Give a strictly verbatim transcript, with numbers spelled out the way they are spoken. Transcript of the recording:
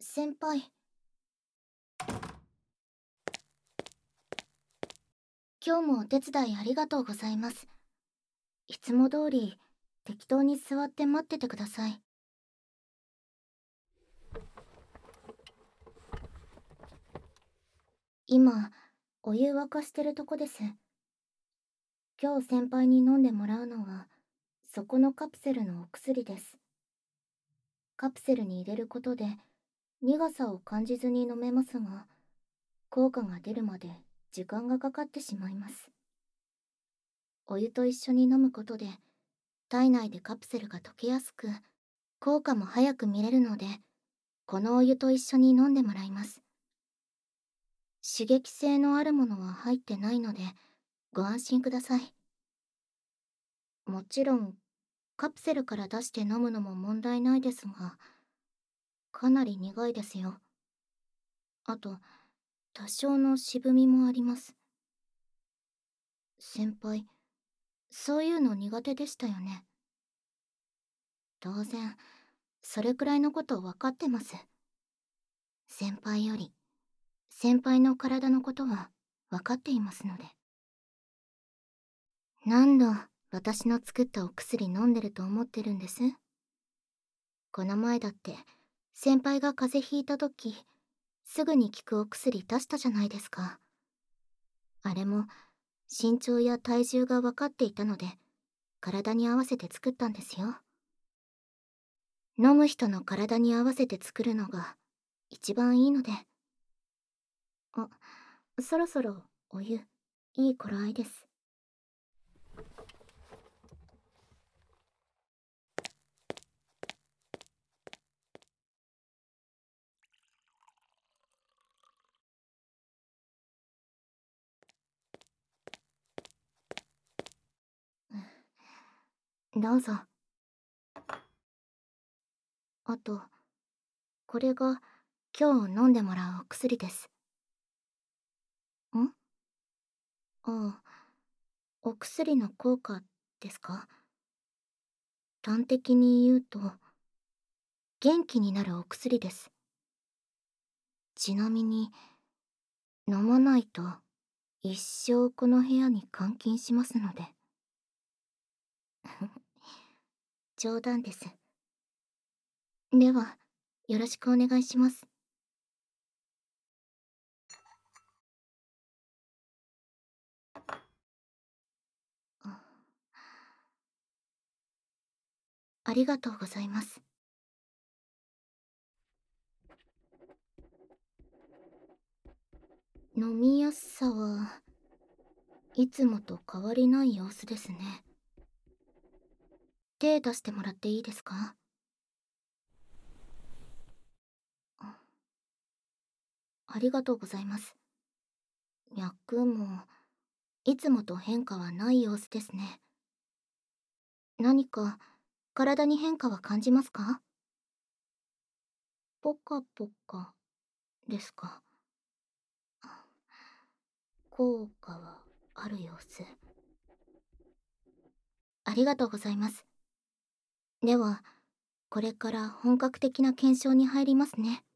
先輩。今日もお手伝いありがとうございます。いつも通り、適当に座って待っててください。今、お湯沸かしてるとこです。今日先輩に飲んでもらうのは、そこのカプセルのお薬です。カプセルに入れることで、苦さを感じずに飲めますが、効果が出るまで時間がかかってしまいます。お湯と一緒に飲むことで、体内でカプセルが溶けやすく、効果も早く見れるので、このお湯と一緒に飲んでもらいます。刺激性のあるものは入ってないので、ご安心ください。もちろん、カプセルから出して飲むのも問題ないですが、かなり苦いですよ。あと、多少の渋みもあります。先輩、そういうの苦手でしたよね。当然、それくらいのこと分かってます。先輩より、先輩の体のことは分かっていますので。何度私の作ったお薬飲んでると思ってるんです？この前だって先輩が風邪ひいた時、すぐに効くお薬出したじゃないですか。あれも身長や体重が分かっていたので、体に合わせて作ったんですよ。飲む人の体に合わせて作るのが一番いいので。あ、そろそろお湯、いい頃合いです。どうぞ。あと、これが今日飲んでもらうお薬です。ん？ああ、お薬の効果ですか？端的に言うと、元気になるお薬です。ちなみに、飲まないと一生この部屋に監禁しますので。冗談です。では、よろしくお願いします。あ、ありがとうございます。飲みやすさはいつもと変わりない様子ですね。手出してもらっていいですか？あ、ありがとうございます。脈もいつもと変化はない様子ですね。何か体に変化は感じますか？ポカポカですか？効果はある様子。ありがとうございます。では、これから本格的な検証に入りますね。